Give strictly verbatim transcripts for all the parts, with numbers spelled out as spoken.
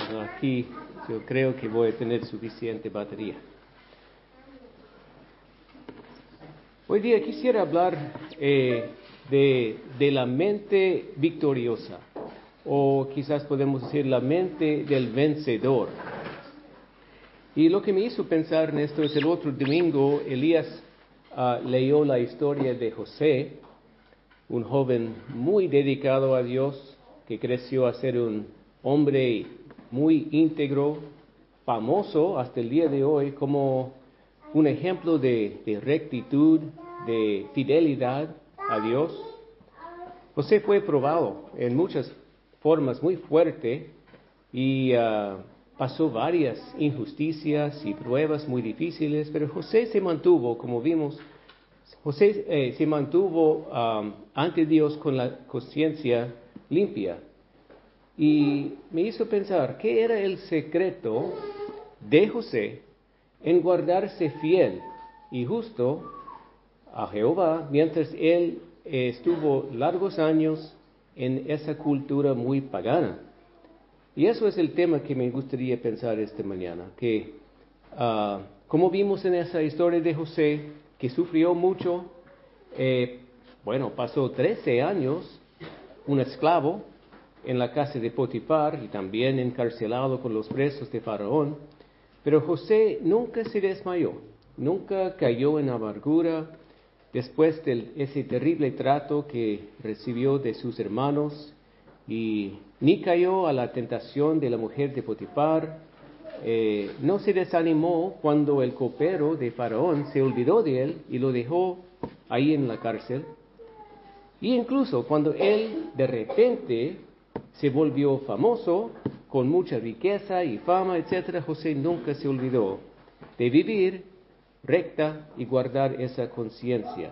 Bueno, aquí yo creo que voy a tener suficiente batería. Hoy día quisiera hablar eh, de, de la mente victoriosa, o quizás podemos decir la mente del vencedor. Y lo que me hizo pensar en esto es el otro domingo, Elías uh, leyó la historia de José, un joven muy dedicado a Dios, que creció a ser un hombre muy íntegro, famoso hasta el día de hoy como un ejemplo de, de rectitud, de fidelidad a Dios. José fue probado en muchas formas muy fuerte y uh, pasó varias injusticias y pruebas muy difíciles, pero José se mantuvo, como vimos, José eh, se mantuvo um, ante Dios con la conciencia limpia. Y me hizo pensar, ¿qué era el secreto de José en guardarse fiel y justo a Jehová mientras él eh, estuvo largos años en esa cultura muy pagana? Y eso es el tema que me gustaría pensar esta mañana, que uh, como vimos en esa historia de José, que sufrió mucho, eh, bueno, pasó trece años, un esclavo, en la casa de Potifar y también encarcelado con los presos de Faraón. Pero José nunca se desmayó, nunca cayó en amargura después de ese terrible trato que recibió de sus hermanos, y ni cayó a la tentación de la mujer de Potifar. Eh, no se desanimó cuando el copero de Faraón se olvidó de él y lo dejó ahí en la cárcel. Y incluso cuando él de repente se volvió famoso, con mucha riqueza y fama, etcétera, José nunca se olvidó de vivir recta y guardar esa conciencia.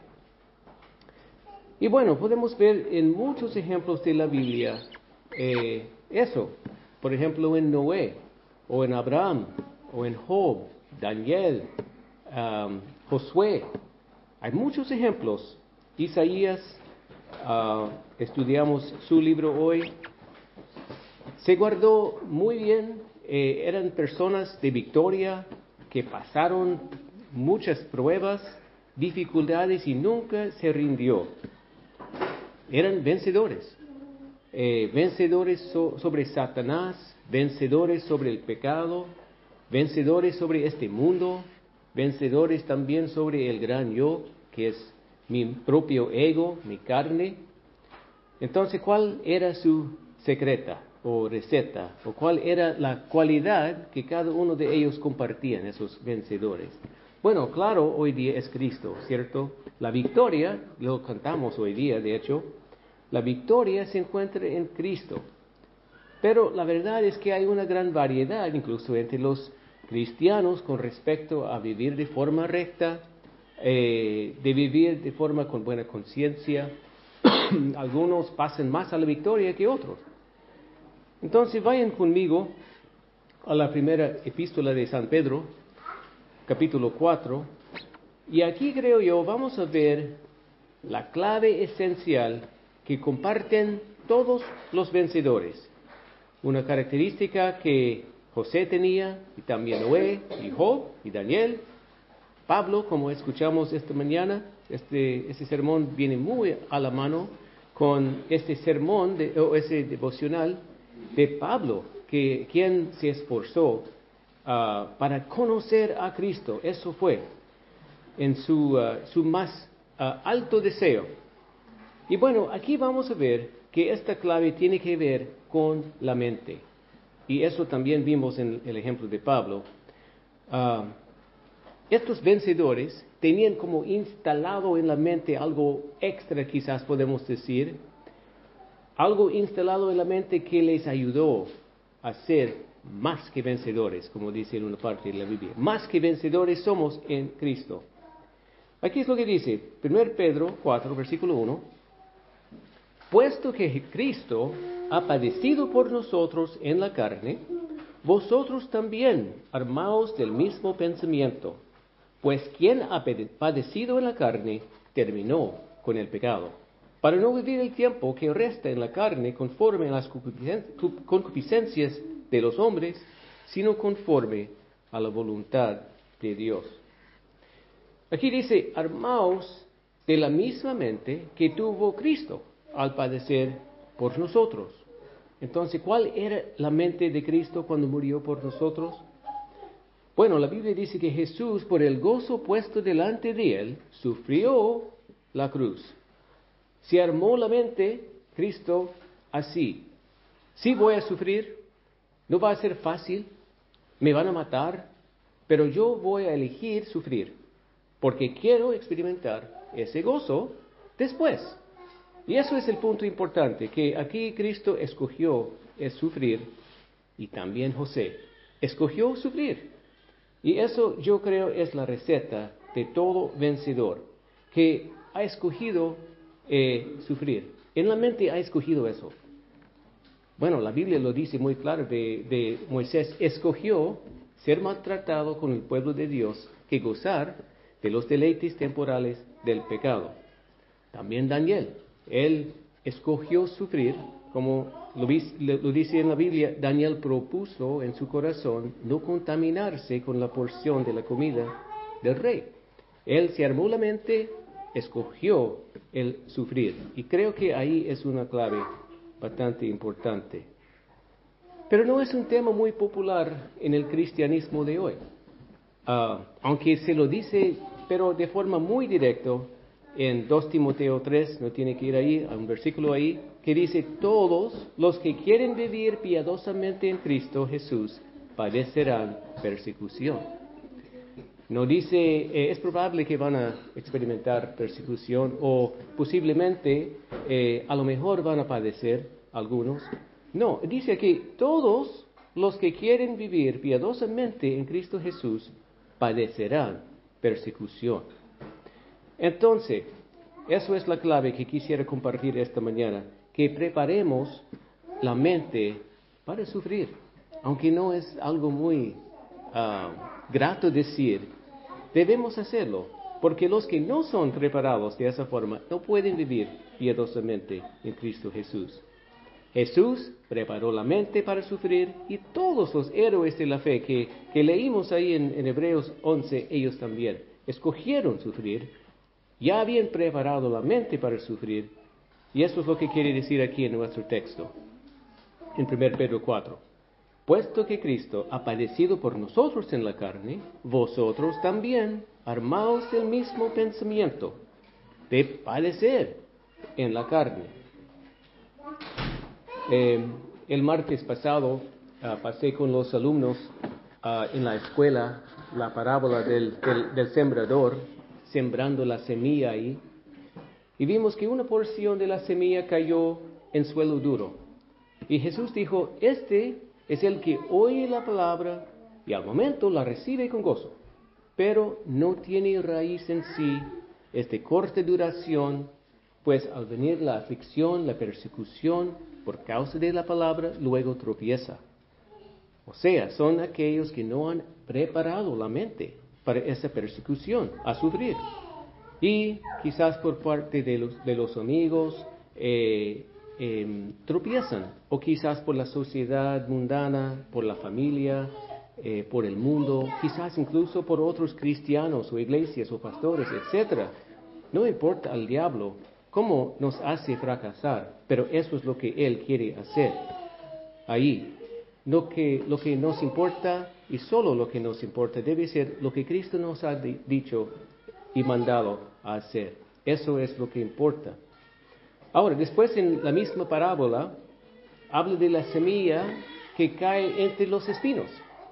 Y bueno, podemos ver en muchos ejemplos de la Biblia eh, eso. Por ejemplo, en Noé, o en Abraham, o en Job, Daniel, um, Josué. Hay muchos ejemplos. Isaías, uh, estudiamos su libro hoy. Se guardó muy bien, eh, eran personas de victoria que pasaron muchas pruebas, dificultades y nunca se rindió. Eran vencedores, eh, vencedores so- sobre Satanás, vencedores sobre el pecado, vencedores sobre este mundo, vencedores también sobre el gran yo, que es mi propio ego, mi carne. Entonces, ¿cuál era su secreta o receta? ¿O cuál era la cualidad que cada uno de ellos compartían, esos vencedores? Bueno, claro, hoy día es Cristo, ¿cierto? La victoria, lo cantamos hoy día, de hecho, la victoria se encuentra en Cristo. Pero la verdad es que hay una gran variedad, incluso entre los cristianos, con respecto a vivir de forma recta, eh, de vivir de forma con buena conciencia. Algunos pasan más a la victoria que otros. Entonces vayan conmigo a la primera epístola de San Pedro, capítulo cuatro, y aquí creo yo vamos a ver la clave esencial que comparten todos los vencedores. Una característica que José tenía, y también Noé, y Job, y Daniel, Pablo, como escuchamos esta mañana. Este, este sermón viene muy a la mano con este sermón de, o ese devocional de Pablo, que quien se esforzó uh, para conocer a Cristo. Eso fue en su, uh, su más uh, alto deseo. Y bueno, aquí vamos a ver que esta clave tiene que ver con la mente. Y eso también vimos en el ejemplo de Pablo. Uh, estos vencedores tenían como instalado en la mente algo extra, quizás podemos decir, algo instalado en la mente que les ayudó a ser más que vencedores, como dice en una parte de la Biblia. Más que vencedores somos en Cristo. Aquí es lo que dice, primero Pedro cuatro, versículo uno. Puesto que Cristo ha padecido por nosotros en la carne, vosotros también armaos del mismo pensamiento. Pues quien ha padecido en la carne, terminó con el pecado, para no vivir el tiempo que resta en la carne conforme a las concupiscencias de los hombres, sino conforme a la voluntad de Dios. Aquí dice, armaos de la misma mente que tuvo Cristo al padecer por nosotros. Entonces, ¿cuál era la mente de Cristo cuando murió por nosotros? Bueno, la Biblia dice que Jesús, por el gozo puesto delante de él, sufrió la cruz. Se armó la mente, Cristo, así. Sí voy a sufrir, no va a ser fácil, me van a matar, pero yo voy a elegir sufrir, porque quiero experimentar ese gozo después. Y eso es el punto importante, que aquí Cristo escogió es sufrir, y también José escogió sufrir. Y eso yo creo es la receta de todo vencedor, que ha escogido eh, sufrir. En la mente ha escogido eso. Bueno, la Biblia lo dice muy claro de, de Moisés, escogió ser maltratado con el pueblo de Dios que gozar de los deleites temporales del pecado. También Daniel, él escogió sufrir, como lo, lo dice en la Biblia, Daniel propuso en su corazón no contaminarse con la porción de la comida del rey. Él se armó la mente, escogió el sufrir. Y creo que ahí es una clave bastante importante. Pero no es un tema muy popular en el cristianismo de hoy. Uh, aunque se lo dice, pero de forma muy directa, en dos Timoteo tres, no tiene que ir ahí, a un versículo ahí, que dice, todos los que quieren vivir piadosamente en Cristo Jesús padecerán persecución. No dice, eh, es probable que van a experimentar persecución o posiblemente, eh, a lo mejor van a padecer algunos. No, dice que todos los que quieren vivir piadosamente en Cristo Jesús padecerán persecución. Entonces, eso es la clave que quisiera compartir esta mañana, que preparemos la mente para sufrir, aunque no es algo muy uh, grato decir, debemos hacerlo, porque los que no son preparados de esa forma no pueden vivir piadosamente en Cristo Jesús. Jesús preparó la mente para sufrir y todos los héroes de la fe que, que leímos ahí en, en Hebreos once, ellos también escogieron sufrir. Ya habían preparado la mente para sufrir, y eso es lo que quiere decir aquí en nuestro texto, en primero Pedro cuatro. Puesto que Cristo ha padecido por nosotros en la carne, vosotros también armaos del mismo pensamiento, de padecer en la carne. Eh, el martes pasado uh, pasé con los alumnos uh, en la escuela la parábola del, del, del sembrador, sembrando la semilla ahí, y vimos que una porción de la semilla cayó en suelo duro. Y Jesús dijo, este es el que oye la palabra y al momento la recibe con gozo, pero no tiene raíz en sí, es de corta duración, pues al venir la aflicción, la persecución por causa de la palabra, luego tropieza. O sea, son aquellos que no han preparado la mente para esa persecución, a sufrir. Y quizás por parte de los, de los amigos eh, eh, tropiezan, o quizás por la sociedad mundana, por la familia, eh, por el mundo, quizás incluso por otros cristianos o iglesias o pastores, etcétera. No importa al diablo cómo nos hace fracasar, pero eso es lo que él quiere hacer ahí. Lo que, lo que nos importa, y solo lo que nos importa, debe ser lo que Cristo nos ha di- dicho y mandado a hacer. Eso es lo que importa. Ahora, después en la misma parábola, habla de la semilla que cae entre los espinos.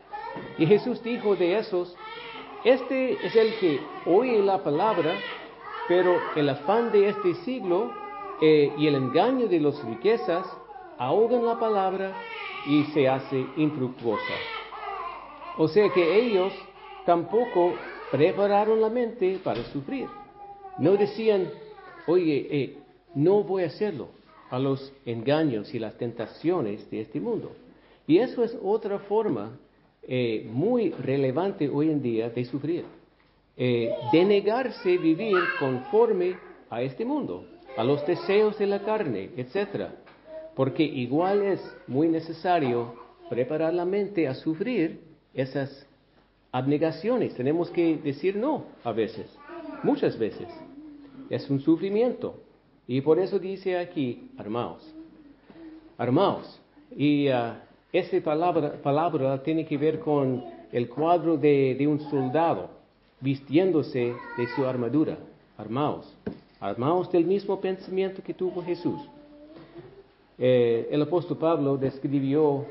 Y Jesús dijo de esos, este es el que oye la palabra, pero el afán de este siglo eh, y el engaño de las riquezas ahogan la palabra y se hace infructuosa. O sea que ellos tampoco prepararon la mente para sufrir. No decían, oye, eh, no voy a hacerlo a los engaños y las tentaciones de este mundo. Y eso es otra forma eh, muy relevante hoy en día de sufrir. Eh, de negarse vivir conforme a este mundo, a los deseos de la carne, etcétera. Porque igual es muy necesario preparar la mente a sufrir esas abnegaciones. Tenemos que decir no a veces, muchas veces. Es un sufrimiento. Y por eso dice aquí, armaos. Armaos. Y uh, esa palabra, palabra tiene que ver con el cuadro de, de un soldado vistiéndose de su armadura. Armaos. Armaos del mismo pensamiento que tuvo Jesús. Eh, el apóstol Pablo describió uh,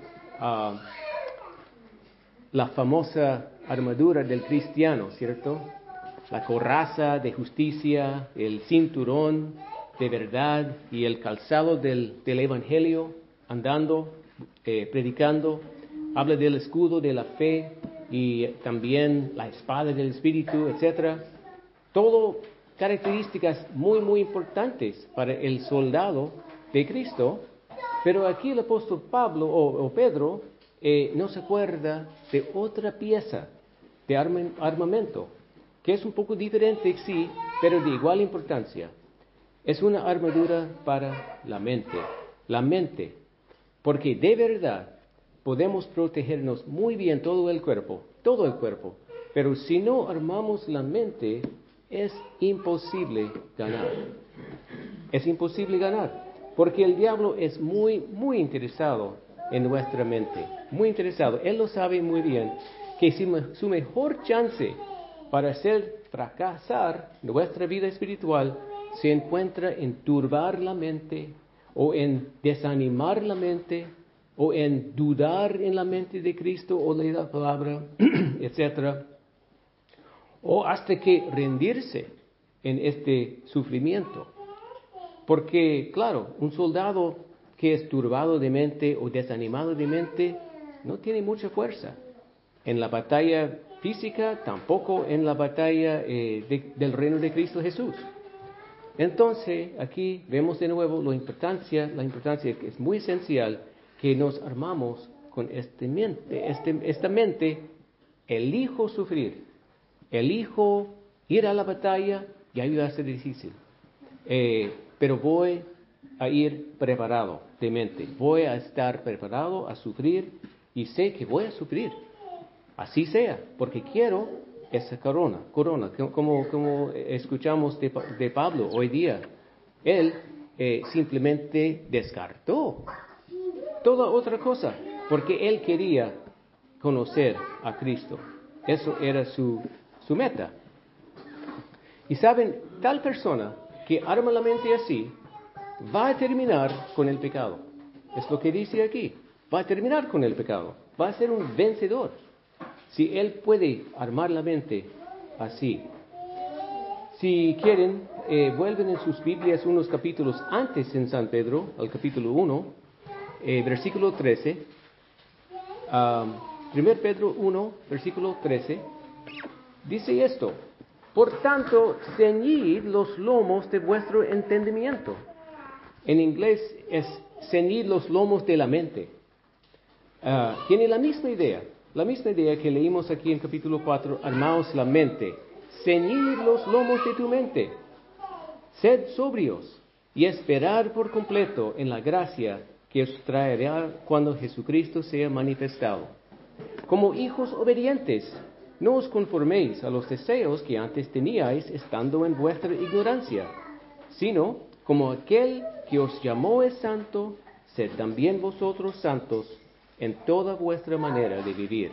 la famosa armadura del cristiano, ¿cierto? La coraza de justicia, el cinturón de verdad y el calzado del, del evangelio, andando, eh, predicando. Habla del escudo de la fe y también la espada del espíritu, etcétera. Todo características muy, muy importantes para el soldado de Cristo. Pero aquí el apóstol Pablo o, o Pedro eh, no se acuerda de otra pieza de arma, armamento, que es un poco diferente, sí, pero de igual importancia. Es una armadura para la mente, la mente, porque de verdad podemos protegernos muy bien todo el cuerpo, todo el cuerpo, pero si no armamos la mente, es imposible ganar. Es imposible ganar. Porque el diablo es muy, muy interesado en nuestra mente, muy interesado. Él lo sabe muy bien, que su mejor chance para hacer fracasar nuestra vida espiritual se encuentra en turbar la mente, o en desanimar la mente, o en dudar en la mente de Cristo, o de la palabra, etcétera, o hasta que rendirse en este sufrimiento. Porque, claro, un soldado que es turbado de mente o desanimado de mente no tiene mucha fuerza. En la batalla física, tampoco en la batalla eh, de, del reino de Cristo Jesús. Entonces, aquí vemos de nuevo la importancia, la importancia que es muy esencial que nos armamos con este mente, este, esta mente. Elijo sufrir, elijo ir a la batalla, y ahí va a ser difícil. Eh, pero voy a ir preparado de mente, voy a estar preparado a sufrir y sé que voy a sufrir, así sea, porque quiero esa corona, corona, como, como escuchamos de, de Pablo hoy día. Él eh, simplemente descartó toda otra cosa, porque él quería conocer a Cristo, eso era su, su meta. Y saben, tal persona que arma la mente así, va a terminar con el pecado. Es lo que dice aquí. Va a terminar con el pecado. Va a ser un vencedor. Si él puede armar la mente así. Si quieren, eh, vuelven en sus Biblias unos capítulos antes en San Pedro, al capítulo uno, eh, versículo trece. Um, primero Pedro uno, versículo trece. Dice esto: por tanto, ceñid los lomos de vuestro entendimiento. En inglés es ceñid los lomos de la mente. Uh, tiene la misma idea, la misma idea que leímos aquí en capítulo cuatro, armaos la mente. Ceñid los lomos de tu mente. Sed sobrios y esperar por completo en la gracia que os traerá cuando Jesucristo sea manifestado. Como hijos obedientes, no os conforméis a los deseos que antes teníais estando en vuestra ignorancia, sino como aquel que os llamó es santo, sed también vosotros santos en toda vuestra manera de vivir.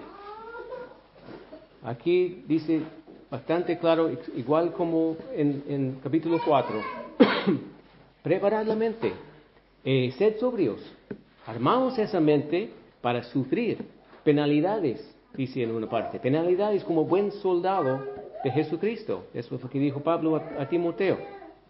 Aquí dice bastante claro, igual como en, en capítulo cuatro, preparad la mente, eh, sed sobrios, armaos esa mente para sufrir penalidades. Dice en una parte, penalidades como buen soldado de Jesucristo. Eso es lo que dijo Pablo a, a Timoteo.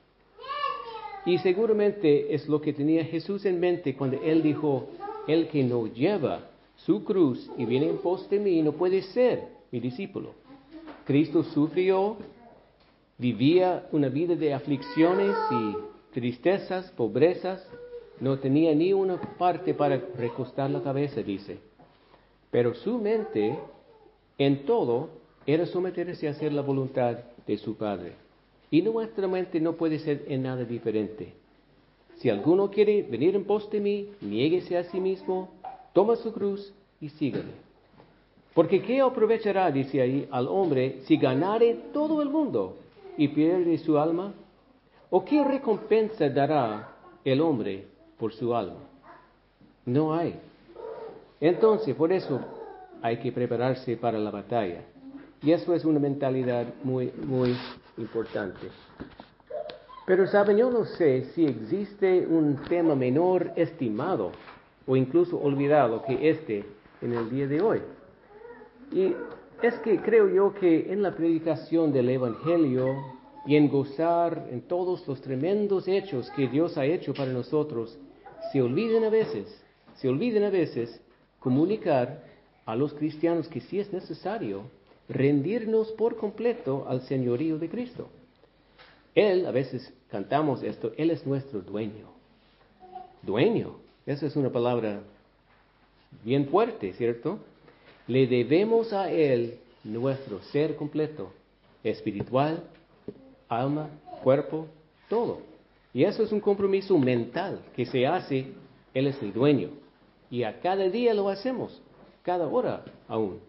Y seguramente es lo que tenía Jesús en mente cuando él dijo: el que no lleva su cruz y viene en pos de mí no puede ser mi discípulo. Cristo sufrió, vivía una vida de aflicciones y tristezas, pobrezas. No tenía ni una parte para recostar la cabeza, dice. Pero su mente, en todo, era someterse a hacer la voluntad de su Padre. Y nuestra mente no puede ser en nada diferente. Si alguno quiere venir en pos de mí, niéguese a sí mismo, toma su cruz y síguele. Porque ¿qué aprovechará, dice ahí, al hombre si ganare todo el mundo y pierde su alma? ¿O qué recompensa dará el hombre por su alma? No hay. Entonces, por eso hay que prepararse para la batalla. Y eso es una mentalidad muy, muy importante. Pero, ¿saben? Yo no sé si existe un tema menor estimado o incluso olvidado que este en el día de hoy. Y es que creo yo que en la predicación del Evangelio y en gozar en todos los tremendos hechos que Dios ha hecho para nosotros, se olviden a veces, se olviden a veces comunicar a los cristianos que si es necesario rendirnos por completo al señorío de Cristo. Él, a veces cantamos esto, Él es nuestro dueño. Dueño, esa es una palabra bien fuerte, ¿cierto? Le debemos a Él nuestro ser completo, espiritual, alma, cuerpo, todo. Y eso es un compromiso mental que se hace, Él es el dueño. Y a cada día lo hacemos, cada hora aún.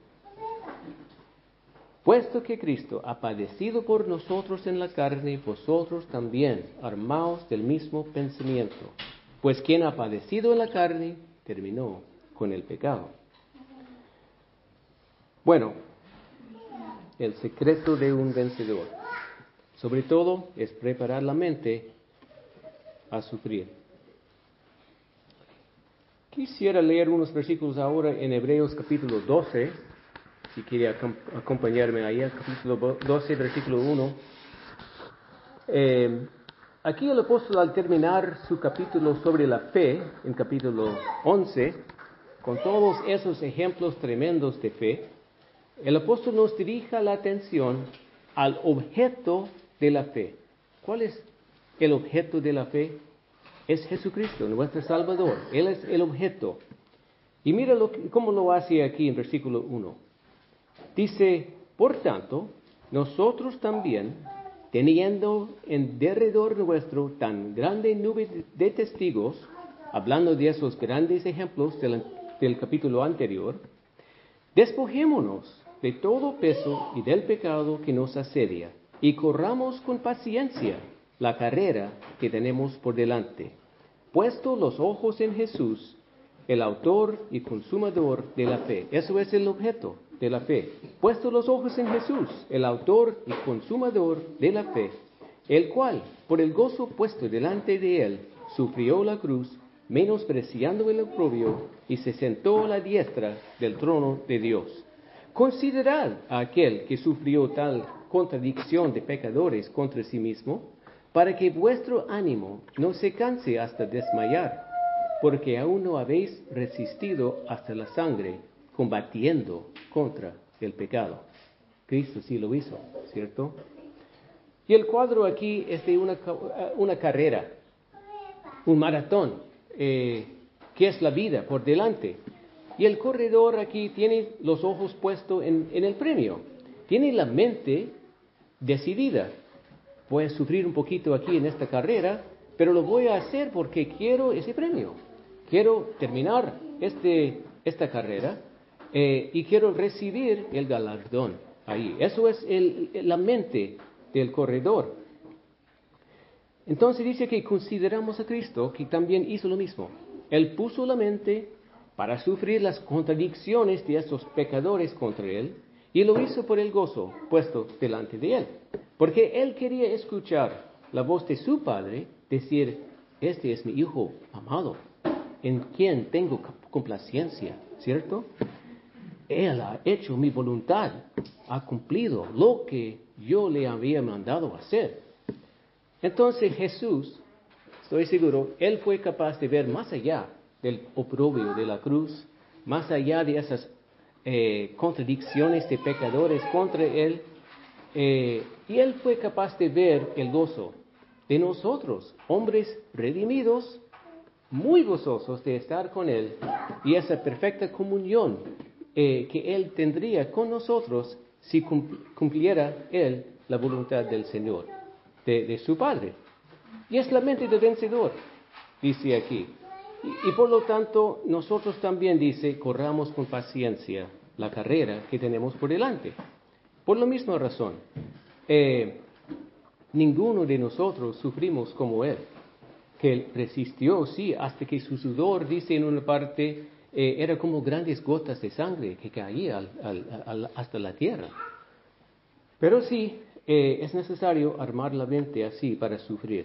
Puesto que Cristo ha padecido por nosotros en la carne, vosotros también, armaos del mismo pensamiento. Pues quien ha padecido en la carne, terminó con el pecado. Bueno, el secreto de un vencedor, sobre todo, es preparar la mente a sufrir. Quisiera leer unos versículos ahora en Hebreos capítulo doce, si quiere acompañarme ahí, al capítulo doce, versículo uno. Eh, aquí el apóstol, al terminar su capítulo sobre la fe, en capítulo once, con todos esos ejemplos tremendos de fe, el apóstol nos dirige la atención al objeto de la fe. ¿Cuál es el objeto de la fe? Es Jesucristo, nuestro Salvador. Él es el objeto. Y mira lo que, cómo lo hace aquí en versículo uno. Dice, por tanto, nosotros también, teniendo en derredor nuestro tan grande nube de testigos, hablando de esos grandes ejemplos del, del capítulo anterior, despojémonos de todo peso y del pecado que nos asedia, y corramos con paciencia la carrera que tenemos por delante, puesto los ojos en Jesús, el autor y consumador de la fe. Eso es el objeto de la fe. Puesto los ojos en Jesús, el autor y consumador de la fe, el cual, por el gozo puesto delante de él, sufrió la cruz, menospreciando el oprobio, y se sentó a la diestra del trono de Dios. Considerad a aquel que sufrió tal contradicción de pecadores contra sí mismo, para que vuestro ánimo no se canse hasta desmayar, porque aún no habéis resistido hasta la sangre, combatiendo contra el pecado. Cristo sí lo hizo, ¿cierto? Y el cuadro aquí es de una, una carrera, un maratón, eh, que es la vida por delante. Y el corredor aquí tiene los ojos puestos en, en el premio, tiene la mente decidida. Voy a sufrir un poquito aquí en esta carrera, pero lo voy a hacer porque quiero ese premio. Quiero terminar este, esta carrera eh, y quiero recibir el galardón ahí. Eso es el, la mente del corredor. Entonces dice que consideramos a Cristo, que también hizo lo mismo. Él puso la mente para sufrir las contradicciones de esos pecadores contra él, y lo hizo por el gozo puesto delante de él. Porque él quería escuchar la voz de su Padre decir, este es mi Hijo amado, en quien tengo complacencia, ¿cierto? Él ha hecho mi voluntad, ha cumplido lo que yo le había mandado hacer. Entonces Jesús, estoy seguro, él fue capaz de ver más allá del oprobio de la cruz, más allá de esas eh, contradicciones de pecadores contra él, eh, y él fue capaz de ver el gozo de nosotros, hombres redimidos, muy gozosos de estar con él, y esa perfecta comunión eh, que él tendría con nosotros si cumpliera él la voluntad del Señor, de, de su Padre. Y es la mente del vencedor, dice aquí. Y, y por lo tanto, nosotros también, dice, corramos con paciencia la carrera que tenemos por delante. Por la misma razón, eh, ninguno de nosotros sufrimos como Él, que Él resistió, sí, hasta que su sudor, dice en una parte, eh, era como grandes gotas de sangre que caía al, al, al, hasta la tierra. Pero sí, eh, es necesario armar la mente así para sufrir.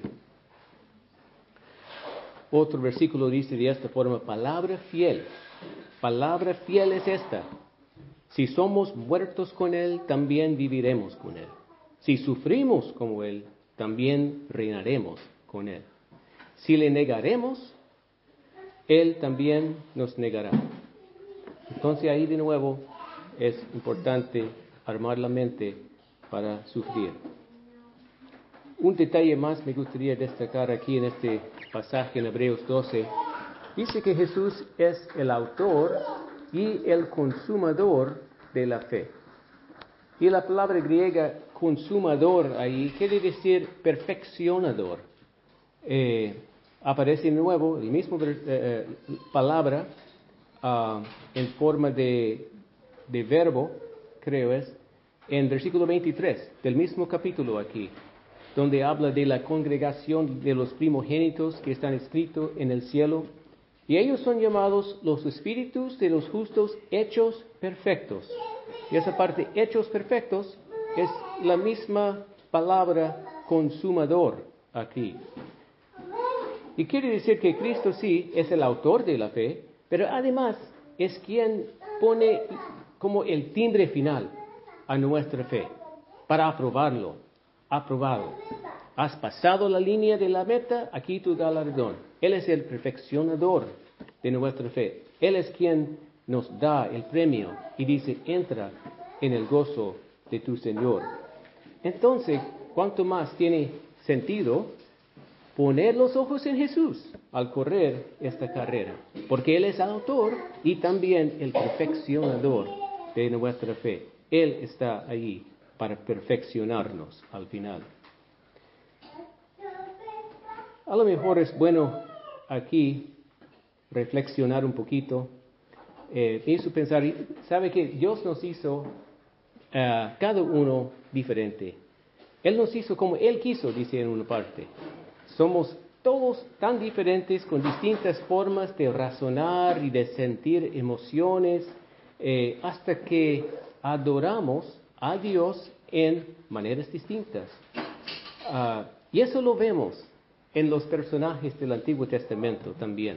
Otro versículo dice de esta forma, palabra fiel. Palabra fiel es esta. Si somos muertos con Él, también viviremos con Él. Si sufrimos como Él, también reinaremos con Él. Si le negaremos, Él también nos negará. Entonces ahí de nuevo es importante armar la mente para sufrir. Un detalle más me gustaría destacar aquí en este pasaje en Hebreos doce. Dice que Jesús es el autor y el consumador de la fe. Y la palabra griega consumador ahí quiere decir perfeccionador. Eh, aparece de nuevo la misma eh, palabra uh, en forma de, de verbo, creo es, en versículo veintitrés del mismo capítulo aquí, donde habla de la congregación de los primogénitos que están escritos en el cielo. Y ellos son llamados los espíritus de los justos hechos perfectos. Y esa parte, hechos perfectos, es la misma palabra consumador aquí. Y quiere decir que Cristo sí es el autor de la fe, pero además es quien pone como el timbre final a nuestra fe, para aprobarlo, aprobado. Has pasado la línea de la meta, aquí tu galardón. Él es el perfeccionador de nuestra fe. Él es quien nos da el premio y dice, entra en el gozo de tu Señor. Entonces, ¿cuánto más tiene sentido poner los ojos en Jesús al correr esta carrera? Porque Él es el autor y también el perfeccionador de nuestra fe. Él está ahí para perfeccionarnos al final. A lo mejor es bueno aquí reflexionar un poquito. Eh, me hizo pensar, ¿sabe que Dios nos hizo uh, cada uno diferente? Él nos hizo como Él quiso, dice en una parte. Somos todos tan diferentes, con distintas formas de razonar y de sentir emociones, eh, hasta que adoramos a Dios en maneras distintas. Uh, y eso lo vemos en los personajes del Antiguo Testamento también.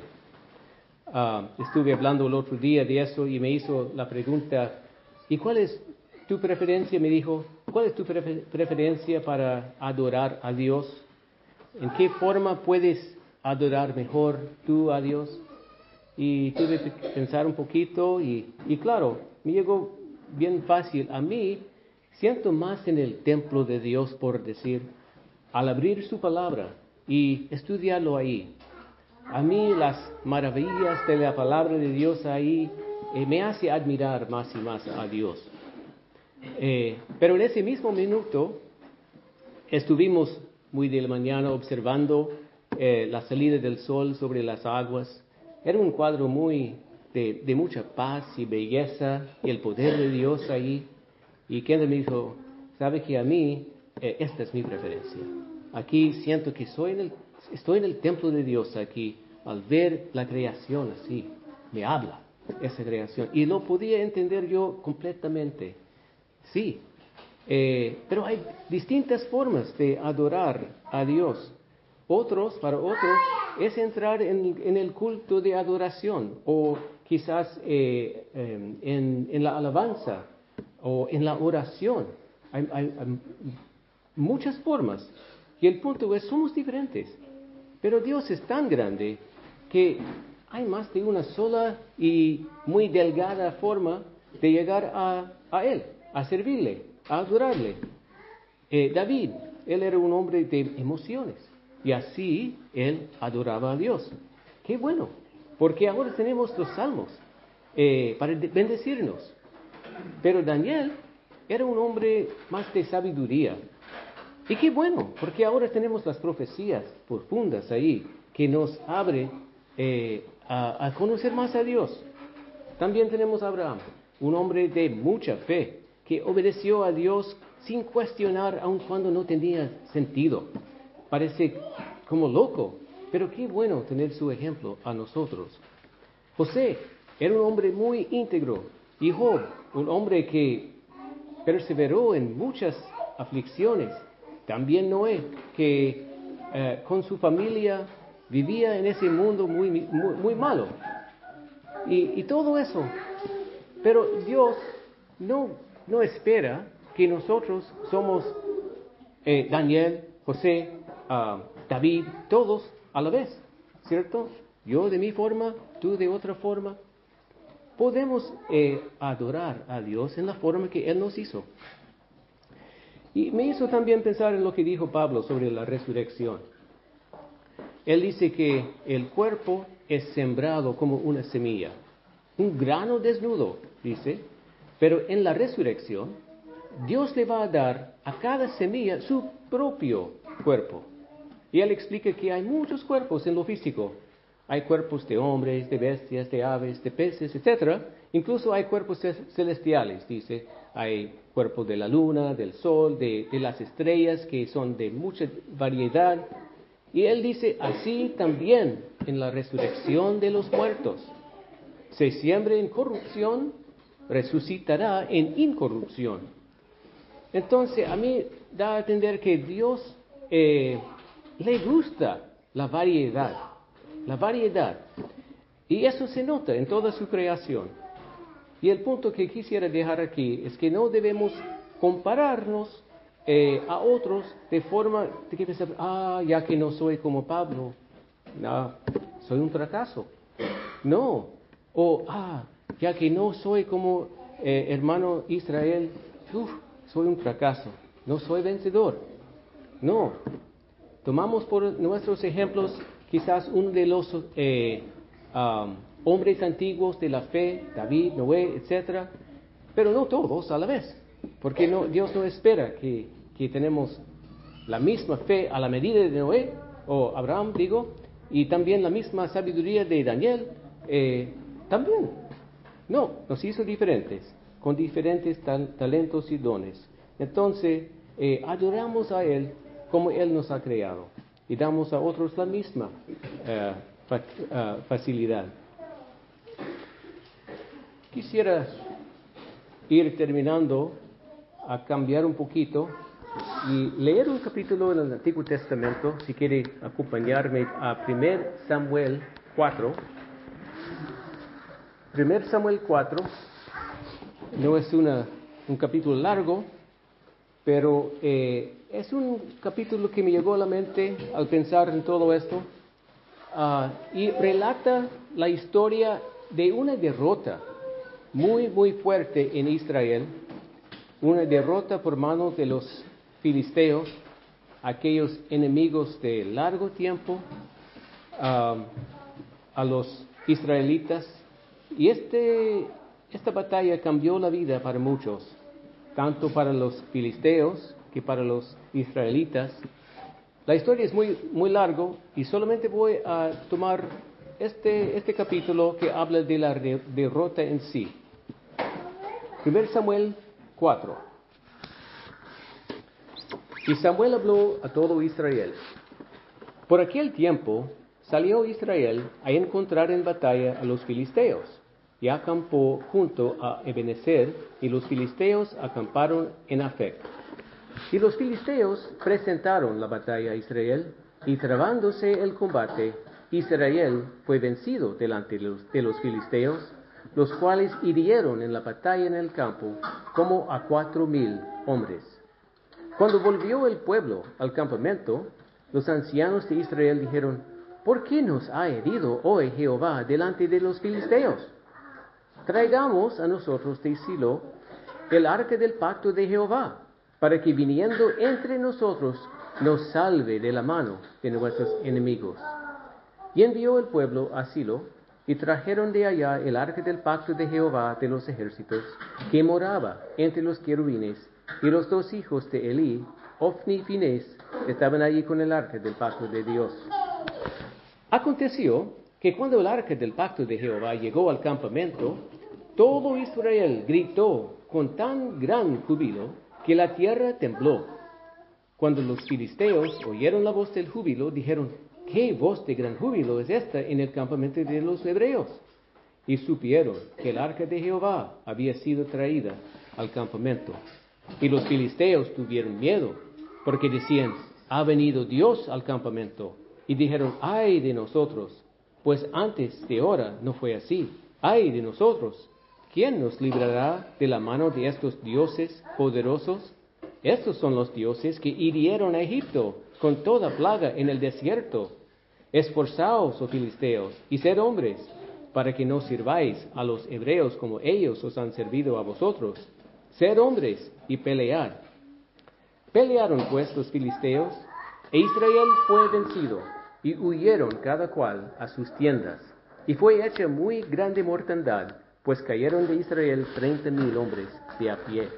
Uh, estuve hablando el otro día de eso y me hizo la pregunta, ¿y cuál es tu preferencia? Me dijo, ¿cuál es tu prefer- preferencia para adorar a Dios? ¿En qué forma puedes adorar mejor tú a Dios? Y tuve que pensar un poquito y, y claro, me llegó bien fácil. A mí siento más en el templo de Dios, por decir, al abrir su palabra y estudiarlo ahí. A mí las maravillas de la palabra de Dios ahí eh, me hace admirar más y más a Dios. Eh, pero en ese mismo minuto estuvimos muy de la mañana observando eh, la salida del sol sobre las aguas. Era un cuadro muy de, de mucha paz y belleza y el poder de Dios ahí. Y Kendall me dijo, ¿sabe que a mí eh, esta es mi preferencia? Aquí siento que soy en el, estoy en el templo de Dios aquí, al ver la creación así, me habla esa creación. Y lo podía entender yo completamente, sí. Eh, pero hay distintas formas de adorar a Dios. Otros, para otros, es entrar en, en el culto de adoración, o quizás eh, eh, en, en la alabanza, o en la oración. Hay, hay, hay muchas formas. Y el punto es, somos diferentes. Pero Dios es tan grande que hay más de una sola y muy delgada forma de llegar a, a Él, a servirle, a adorarle. Eh, David, él era un hombre de emociones y así él adoraba a Dios. Qué bueno, porque ahora tenemos los salmos eh, para bendecirnos. Pero Daniel era un hombre más de sabiduría. Y qué bueno, porque ahora tenemos las profecías profundas ahí que nos abre eh, a, a conocer más a Dios. También tenemos a Abraham, un hombre de mucha fe, que obedeció a Dios sin cuestionar, aun cuando no tenía sentido. Parece como loco, pero qué bueno tener su ejemplo a nosotros. José era un hombre muy íntegro, y Job, un hombre que perseveró en muchas aflicciones. También Noé, que eh, con su familia vivía en ese mundo muy, muy, muy malo. Y, y todo eso. Pero Dios no, no espera que nosotros somos eh, Daniel, José, uh, David, todos a la vez, ¿cierto? Yo de mi forma, tú de otra forma. Podemos eh, adorar a Dios en la forma que Él nos hizo. Y me hizo también pensar en lo que dijo Pablo sobre la resurrección. Él dice que el cuerpo es sembrado como una semilla, un grano desnudo, dice, pero en la resurrección Dios le va a dar a cada semilla su propio cuerpo. Y él explica que hay muchos cuerpos en lo físico. Hay cuerpos de hombres, de bestias, de aves, de peces, etcétera. Incluso hay cuerpos celestiales, dice. Hay cuerpos de la luna, del sol, de, de las estrellas, que son de mucha variedad. Y él dice, así también en la resurrección de los muertos. Se siembra en corrupción, resucitará en incorrupción. Entonces, a mí da a entender que Dios eh, le gusta la variedad, la variedad. Y eso se nota en toda su creación. Y el punto que quisiera dejar aquí es que no debemos compararnos eh, a otros de forma de que pensar, ah, ya que no soy como Pablo, no, soy un fracaso. No, o, ah, ya que no soy como eh, hermano Israel, uf, soy un fracaso, no soy vencedor. No, tomamos por nuestros ejemplos quizás uno de los eh, um, hombres antiguos de la fe, David, Noé, etcétera, pero no todos a la vez, porque no, Dios no espera que, que tenemos la misma fe a la medida de Noé, o Abraham, digo, y también la misma sabiduría de Daniel, eh, también. No, nos hizo diferentes, con diferentes tal, talentos y dones. Entonces, eh, adoramos a Él como Él nos ha creado y damos a otros la misma uh, fa, uh, facilidad. Quisiera ir terminando a cambiar un poquito y leer un capítulo en el Antiguo Testamento, si quiere acompañarme a primer Samuel cuatro. primer Samuel cuatro no es una, un capítulo largo, pero eh, es un capítulo que me llegó a la mente al pensar en todo esto, uh, y relata la historia de una derrota muy, muy fuerte en Israel, una derrota por manos de los filisteos, aquellos enemigos de largo tiempo, uh, a los israelitas. Y este, esta batalla cambió la vida para muchos, tanto para los filisteos que para los israelitas. La historia es muy, muy largo y solamente voy a tomar este, este capítulo que habla de la de, derrota en sí. primer Samuel cuatro. Y Samuel habló a todo Israel. Por aquel tiempo salió Israel a encontrar en batalla a los filisteos, y acampó junto a Ebenezer, y los filisteos acamparon en Afec. Y los filisteos presentaron la batalla a Israel, y trabándose el combate, Israel fue vencido delante de los, de los filisteos, los cuales hirieron en la batalla en el campo como a cuatro mil hombres. Cuando volvió el pueblo al campamento, los ancianos de Israel dijeron, ¿por qué nos ha herido hoy Jehová delante de los filisteos? Traigamos a nosotros de Silo el arca del pacto de Jehová, para que viniendo entre nosotros nos salve de la mano de nuestros enemigos. Y envió el pueblo a Silo, y trajeron de allá el arca del pacto de Jehová de los ejércitos, que moraba entre los querubines, y los dos hijos de Elí, Ofni y Finés, estaban allí con el arca del pacto de Dios. Aconteció que que cuando el arca del pacto de Jehová llegó al campamento, todo Israel gritó con tan gran júbilo que la tierra tembló. Cuando los filisteos oyeron la voz del júbilo, dijeron: ¿qué voz de gran júbilo es esta en el campamento de los hebreos? Y supieron que el arca de Jehová había sido traída al campamento. Y los filisteos tuvieron miedo, porque decían: ha venido Dios al campamento. Y dijeron: ay de nosotros, pues antes de ahora no fue así. Ay de nosotros, ¿quién nos librará de la mano de estos dioses poderosos? Estos son los dioses que hirieron a Egipto con toda plaga en el desierto. Esforzaos, oh filisteos, y sed hombres, para que no sirváis a los hebreos como ellos os han servido a vosotros. Sed hombres y pelead. Pelearon pues los filisteos, e Israel fue vencido, y huyeron cada cual a sus tiendas. Y fue hecha muy grande mortandad, pues cayeron de Israel treinta mil hombres de a pie.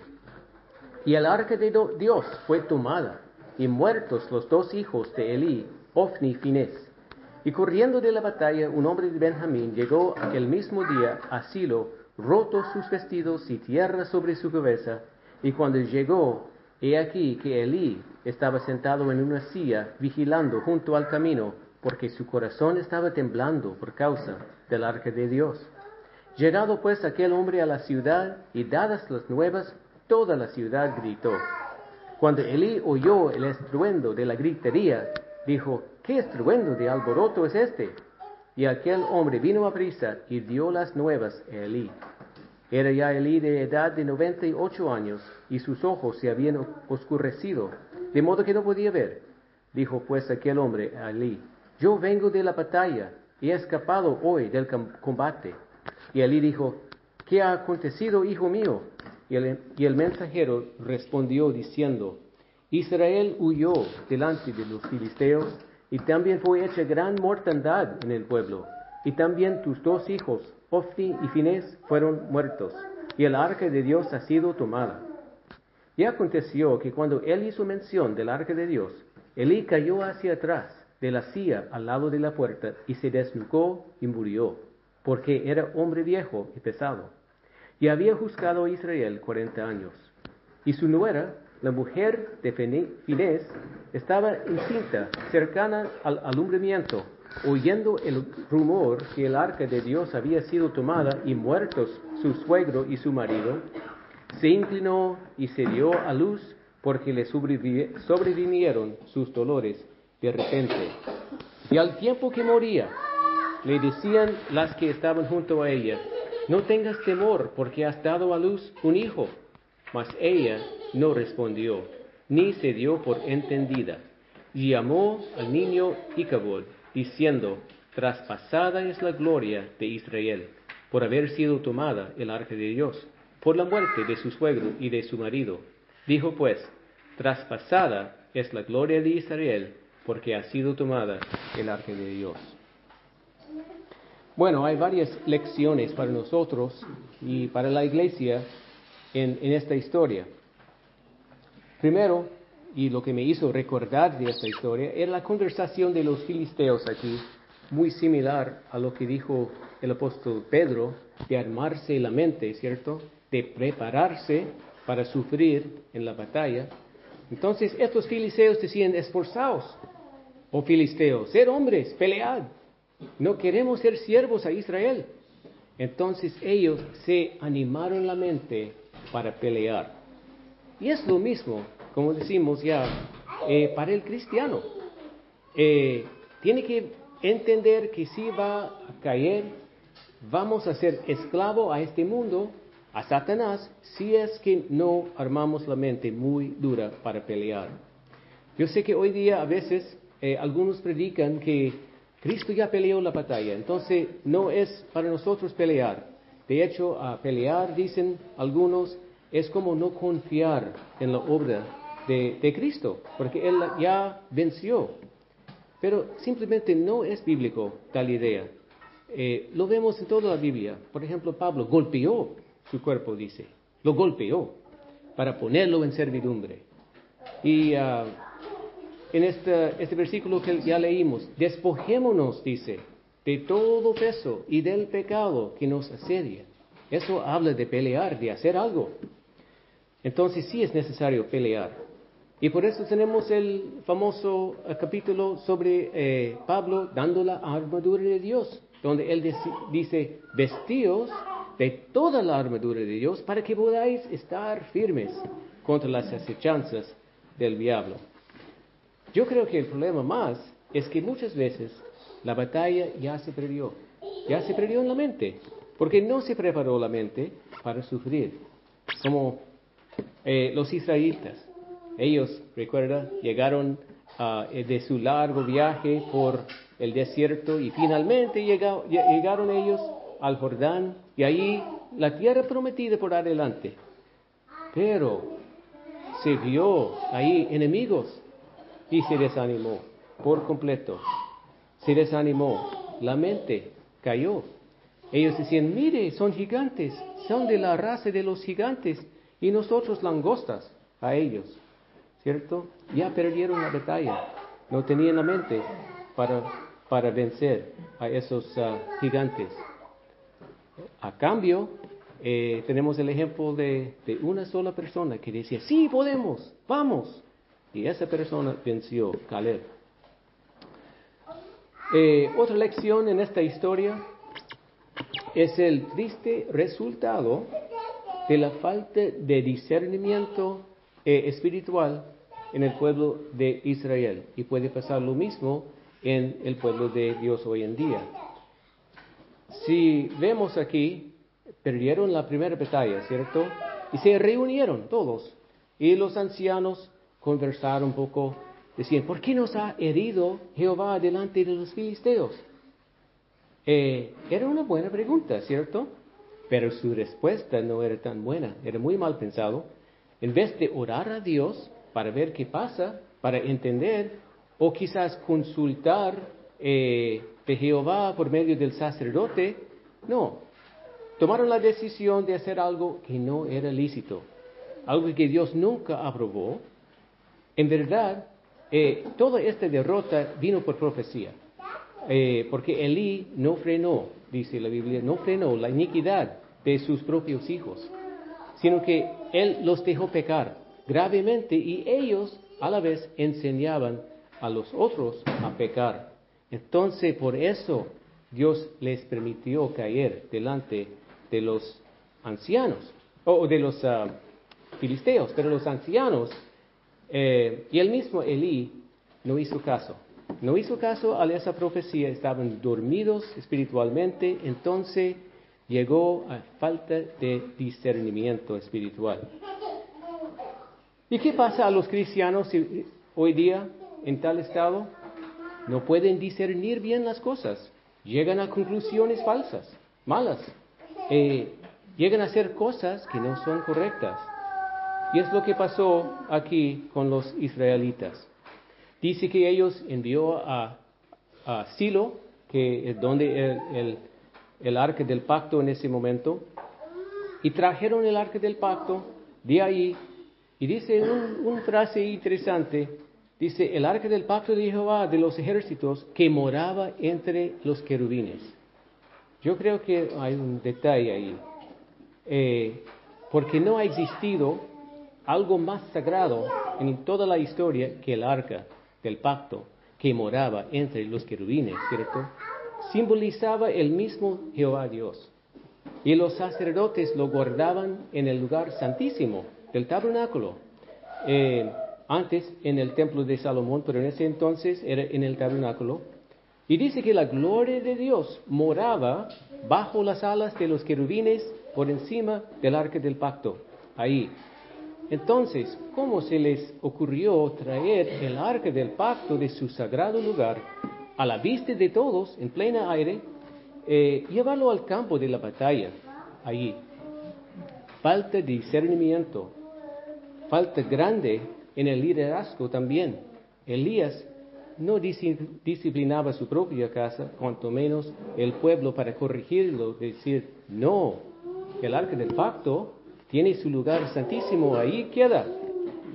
Y el arca de Dios fue tomada, y muertos los dos hijos de Elí, Ofni y Finés. Y corriendo de la batalla, un hombre de Benjamín llegó aquel mismo día a Silo, rotos sus vestidos y tierra sobre su cabeza. Y cuando llegó, he aquí que Elí estaba sentado en una silla, vigilando junto al camino, porque su corazón estaba temblando por causa del arca de Dios. Llegado pues aquel hombre a la ciudad, y dadas las nuevas, toda la ciudad gritó. Cuando Elí oyó el estruendo de la gritería, dijo: ¿qué estruendo de alboroto es este? Y aquel hombre vino a prisa y dio las nuevas a Elí. Era ya Elí de edad de noventa y ocho años, y sus ojos se habían oscurecido, de modo que no podía ver. Dijo pues aquel hombre a Elí: yo vengo de la batalla, y he escapado hoy del combate. Y Elí dijo: ¿qué ha acontecido, hijo mío? Y el, y el mensajero respondió diciendo: Israel huyó delante de los filisteos, y también fue hecha gran mortandad en el pueblo, y también tus dos hijos, Ofni y Finés, fueron muertos, y el arca de Dios ha sido tomada. Y aconteció que cuando él hizo mención del arca de Dios, Elí cayó hacia atrás de la silla al lado de la puerta, y se desnucó y murió, porque era hombre viejo y pesado. Y había juzgado a Israel cuarenta años. Y su nuera, la mujer de Finés, estaba encinta, cercana al alumbramiento, oyendo el rumor que el arca de Dios había sido tomada y muertos su suegro y su marido. Se inclinó y se dio a luz, porque le sobrevi- sobrevinieron sus dolores de repente. Y al tiempo que moría, le decían las que estaban junto a ella: no tengas temor, porque has dado a luz un hijo. Mas ella no respondió, ni se dio por entendida. Y llamó al niño Icabod, diciendo: traspasada es la gloria de Israel, por haber sido tomada el arca de Dios, por la muerte de su suegro y de su marido. Dijo pues: traspasada es la gloria de Israel, porque ha sido tomada el arca de Dios. Bueno, hay varias lecciones para nosotros y para la iglesia en, en esta historia. Primero, y lo que me hizo recordar de esta historia, era la conversación de los filisteos aquí, muy similar a lo que dijo el apóstol Pedro, de armarse la mente, ¿cierto? De prepararse para sufrir en la batalla. Entonces, estos filisteos decían: esforzaos, oh filisteos, sed hombres, pelead. No queremos ser siervos a Israel. Entonces ellos se animaron la mente para pelear. Y es lo mismo, como decimos ya, eh, para el cristiano. Eh, tiene que entender que si va a caer, vamos a ser esclavo a este mundo, a Satanás, si es que no armamos la mente muy dura para pelear. Yo sé que hoy día a veces eh, algunos predican que Cristo ya peleó la batalla, entonces no es para nosotros pelear. De hecho, a pelear, dicen algunos, es como no confiar en la obra de, de Cristo, porque Él ya venció. Pero simplemente no es bíblico tal idea. Eh, lo vemos en toda la Biblia. Por ejemplo, Pablo golpeó su cuerpo, dice. Lo golpeó para ponerlo en servidumbre. Y Uh, En este, este versículo que ya leímos, despojémonos, dice, de todo peso y del pecado que nos asedia. Eso habla de pelear, de hacer algo. Entonces sí es necesario pelear. Y por eso tenemos el famoso eh, capítulo sobre eh, Pablo dando la armadura de Dios, donde él dec- dice, vestíos de toda la armadura de Dios para que podáis estar firmes contra las acechanzas del diablo. Yo creo que el problema más es que muchas veces la batalla ya se perdió, ya se perdió en la mente, porque no se preparó la mente para sufrir, como eh, los israelitas. Ellos, recuerda, llegaron uh, de su largo viaje por el desierto y finalmente llegó, llegaron ellos al Jordán y ahí la tierra prometida por adelante. Pero se vio ahí enemigos y se desanimó por completo. Se desanimó, la mente cayó. Ellos decían, mire, son gigantes, son de la raza de los gigantes y nosotros langostas a ellos. ¿Cierto? Ya perdieron la batalla. No tenían la mente para, para vencer a esos uh, gigantes. A cambio, eh, tenemos el ejemplo de, de una sola persona que decía, sí, podemos, vamos. Y esa persona venció, Caleb. Eh, otra lección en esta historia es el triste resultado de la falta de discernimiento eh, espiritual en el pueblo de Israel. Y puede pasar lo mismo en el pueblo de Dios hoy en día. Si vemos aquí, perdieron la primera batalla, ¿cierto? Y se reunieron todos. Y los ancianos conversaron un poco, decían, ¿por qué nos ha herido Jehová delante de los filisteos? Eh, era una buena pregunta, ¿cierto? Pero su respuesta no era tan buena, era muy mal pensado. En vez de orar a Dios para ver qué pasa, para entender, o quizás consultar eh, de Jehová por medio del sacerdote, no. Tomaron la decisión de hacer algo que no era lícito, algo que Dios nunca aprobó. En verdad, eh, toda esta derrota vino por profecía, eh, porque Elí no frenó, dice la Biblia, no frenó la iniquidad de sus propios hijos, sino que él los dejó pecar gravemente y ellos a la vez enseñaban a los otros a pecar. Entonces, por eso Dios les permitió caer delante de los ancianos, o de los uh, filisteos, pero los ancianos, eh, y el mismo Elí no hizo caso. No hizo caso a esa profecía, estaban dormidos espiritualmente, entonces llegó a falta de discernimiento espiritual. ¿Y qué pasa a los cristianos hoy día en tal estado? No pueden discernir bien las cosas, llegan a conclusiones falsas, malas, eh, llegan a hacer cosas que no son correctas. Y es lo que pasó aquí con los israelitas. Dice que ellos envió a, a Silo, que es donde el, el, el arca del pacto en ese momento, y trajeron el arca del pacto de ahí, y dice un, una frase interesante, dice, el arca del pacto de Jehová de los ejércitos que moraba entre los querubines. Yo creo que hay un detalle ahí, eh, porque no ha existido algo más sagrado en toda la historia que el arca del pacto que moraba entre los querubines, ¿cierto? Simbolizaba el mismo Jehová Dios. Y los sacerdotes lo guardaban en el lugar santísimo del tabernáculo. Eh, antes en el templo de Salomón, pero en ese entonces era en el tabernáculo. Y dice que la gloria de Dios moraba bajo las alas de los querubines por encima del arca del pacto, ahí. Entonces, ¿cómo se les ocurrió traer el arca del pacto de su sagrado lugar a la vista de todos, en plena aire, eh, llevarlo al campo de la batalla, allí? Falta de discernimiento, falta grande en el liderazgo también. Elías no disciplinaba su propia casa, cuanto menos el pueblo para corregirlo, decir, no, el arca del pacto tiene su lugar santísimo, ahí queda.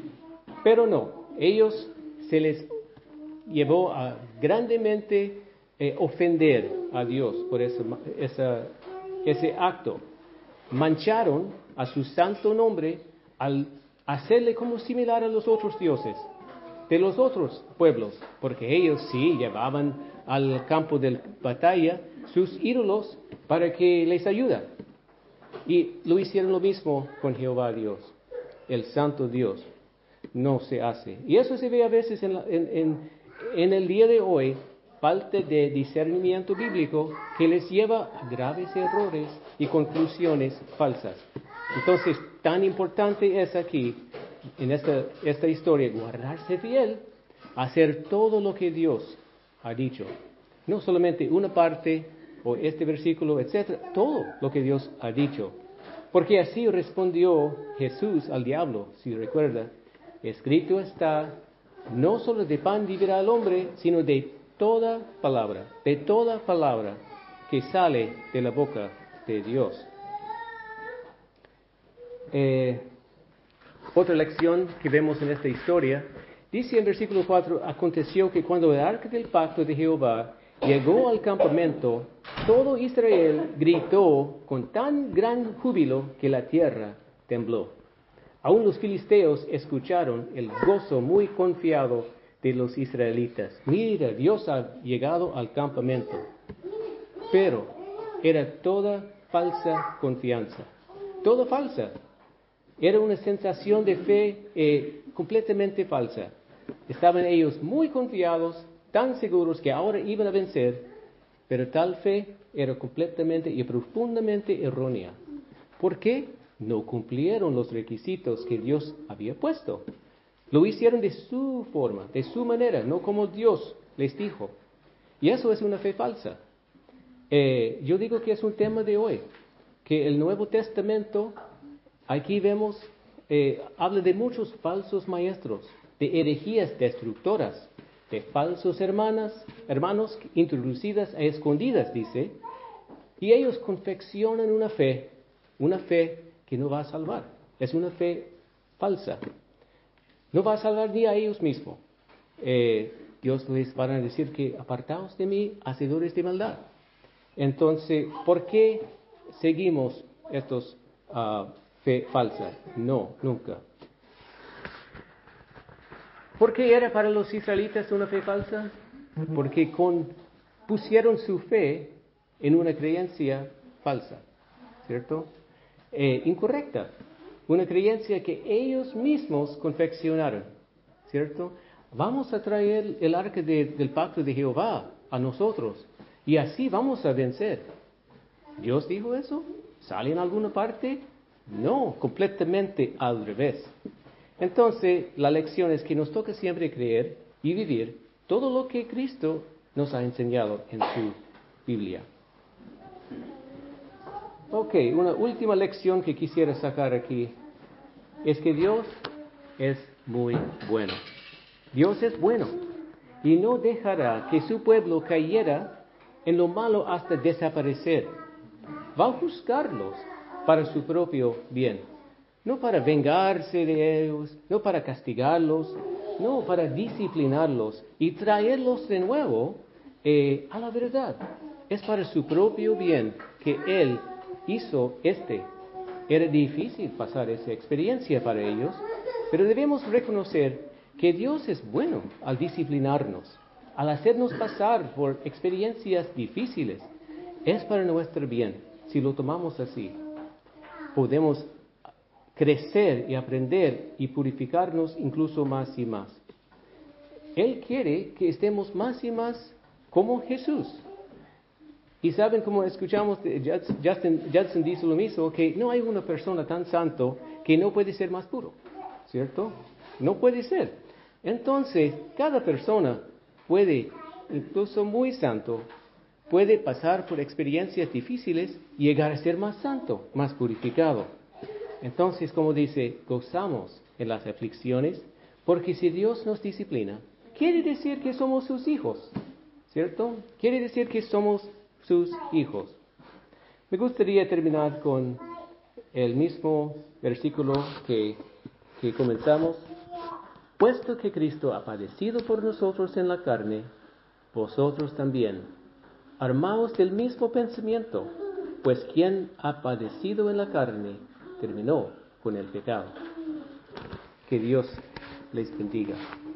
Pero no, ellos se les llevó a grandemente eh, ofender a Dios por ese, esa, ese acto. Mancharon a su santo nombre al hacerle como similar a los otros dioses de los otros pueblos, porque ellos sí llevaban al campo de batalla sus ídolos para que les ayuda. Y lo hicieron lo mismo con Jehová Dios, el santo Dios. No se hace. Y eso se ve a veces en, la, en, en, en el día de hoy, falta de discernimiento bíblico que les lleva a graves errores y conclusiones falsas. Entonces, tan importante es aquí, en esta, esta historia, guardarse fiel, hacer todo lo que Dios ha dicho. No solamente una parte o este versículo, etcétera, todo lo que Dios ha dicho. Porque así respondió Jesús al diablo, si recuerda. Escrito está, no solo de pan vivirá el hombre, sino de toda palabra, de toda palabra que sale de la boca de Dios. Eh, otra lección que vemos en esta historia, dice en versículo cuatro, aconteció que cuando el arca del pacto de Jehová llegó al campamento, todo Israel gritó con tan gran júbilo que la tierra tembló. Aún los filisteos escucharon el gozo muy confiado de los israelitas. Mira, Dios ha llegado al campamento. Pero era toda falsa confianza. Toda falsa. Era una sensación de fe eh, completamente falsa. Estaban ellos muy confiados, tan seguros que ahora iban a vencer, pero tal fe era completamente y profundamente errónea. ¿Por qué? No cumplieron los requisitos que Dios había puesto. Lo hicieron de su forma, de su manera, no como Dios les dijo. Y eso es una fe falsa. Eh, yo digo que es un tema de hoy, que el Nuevo Testamento, aquí vemos, eh, habla de muchos falsos maestros, de herejías destructoras, de falsos hermanas, hermanos introducidas a escondidas, dice, y ellos confeccionan una fe, una fe que no va a salvar. Es una fe falsa. No va a salvar ni a ellos mismos. Eh, Dios les va a decir que apartaos de mí, hacedores de maldad. Entonces, ¿por qué seguimos estos uh, fe falsa? No, nunca. ¿Por qué era para los israelitas una fe falsa? Porque con, pusieron su fe en una creencia falsa, ¿cierto? Eh, incorrecta, una creencia que ellos mismos confeccionaron, ¿cierto? Vamos a traer el arca de, del pacto de Jehová a nosotros y así vamos a vencer. ¿Dios dijo eso? ¿Sale en alguna parte? No, completamente al revés. Entonces, la lección es que nos toca siempre creer y vivir todo lo que Cristo nos ha enseñado en su Biblia. Ok, una última lección que quisiera sacar aquí es que Dios es muy bueno. Dios es bueno y no dejará que su pueblo cayera en lo malo hasta desaparecer. Va a juzgarlos para su propio bien, no para vengarse de ellos, no para castigarlos, no para disciplinarlos y traerlos de nuevo eh, a la verdad. Es para su propio bien que Él hizo este. Era difícil pasar esa experiencia para ellos, pero debemos reconocer que Dios es bueno al disciplinarnos, al hacernos pasar por experiencias difíciles. Es para nuestro bien. Si lo tomamos así, podemos crecer y aprender y purificarnos incluso más y más. Él quiere que estemos más y más como Jesús. Y saben, como escuchamos, Justin, Justin dice lo mismo, que no hay una persona tan santo que no puede ser más puro, ¿cierto? No puede ser. Entonces, cada persona puede, incluso muy santo, puede pasar por experiencias difíciles y llegar a ser más santo, más purificado. Entonces, como dice, gozamos en las aflicciones, porque si Dios nos disciplina, quiere decir que somos sus hijos, ¿cierto? Quiere decir que somos sus hijos. Me gustaría terminar con el mismo versículo que, que comenzamos. Puesto que Cristo ha padecido por nosotros en la carne, vosotros también armaos del mismo pensamiento, pues quien ha padecido en la carne terminó con el pecado. Que Dios les bendiga.